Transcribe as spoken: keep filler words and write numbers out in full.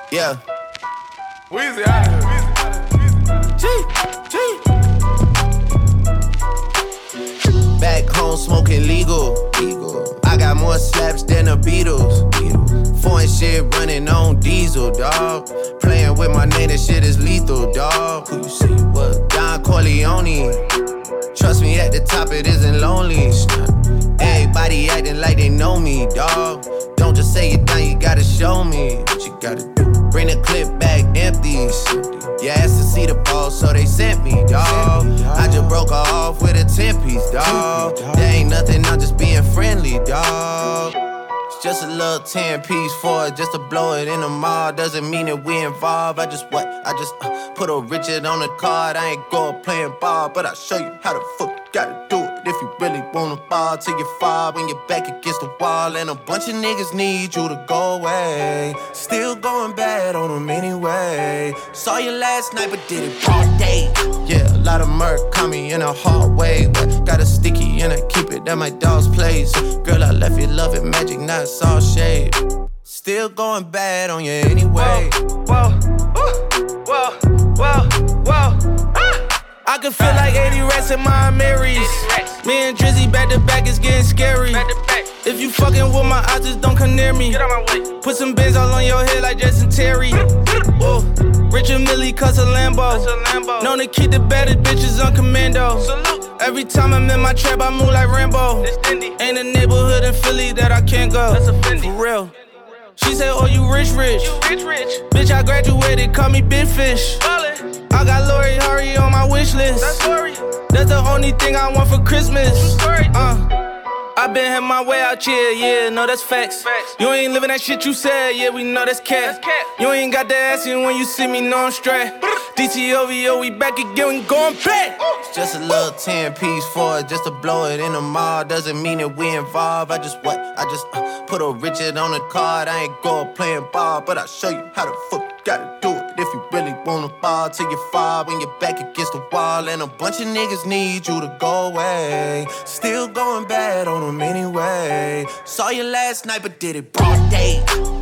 Yeah. Weezy out of here. G, G. Back home smoking legal. legal. I got more slaps than the Beatles. Beatles. Foreign shit running on diesel, dawg. Playing with my name, that shit is lethal, dawg. Who you say what? Don Corleone. Trust me, at the top it isn't lonely. Everybody acting like they know me, dawg. Don't just say it down, you gotta show me what you gotta do. Bring the clip back empty. You asked to see the ball, so they sent me, dawg. I just broke her off with a ten piece, dawg. There ain't nothing, I'm just being friendly, dawg. It's just a little ten piece for it, just to blow it in the mall. Doesn't mean that we involved. I just what? I just uh, put a Richard on the card. I ain't going playing ball, but I'll show you how the fuck you gotta do it. If you really wanna ball till you fall when you're back against the wall. And a bunch of niggas need you to go away. Still going bad on them anyway. Saw you last night but did it all day. Yeah, a lot of murk caught me in a hard way. But got a sticky and I keep it at my dog's place. Girl, I left you love it magic, not all shade. Still going bad on you anyway. Whoa, whoa, whoa, whoa, whoa, ah! I can feel like eighty rats in my Marys. Me and Drizzy back to back is getting scary. If you fucking with my eyes, just don't come near me. Get out my way. Put some bins all on your head like Jason Terry. Whoa. Richard Millie cuss a Lambo. Known to keep the baddest bitches on commando. Salute. Every time I'm in my trap, I move like Rambo. Ain't a neighborhood in Philly that I can't go. That's a Fendi. For real. She said, oh, you rich, rich. You rich, rich. Bitch, I graduated, call me Big Fish. Ballin'. I got Lori Hurry on my wish list. That's Lori. That's the only thing I want for Christmas. Uh. I been had my way out here, yeah, no, that's facts. facts. You ain't living that shit you said, yeah, we know that's cat. You ain't got that ass in when you see me, no, I'm straight. D T O V O, we back again, we going back. It's just a little ten piece for it, just to blow it in the mall. Doesn't mean that we involved. I just what? I just uh, put a Richard on the card. I ain't going playing ball, but I'll show you how the fuck you gotta do it. If you really wanna ball till you fall when you're back against the wall. And a bunch of niggas need you to go away. Still going bad on them anyway. Saw you last night but did it broad day.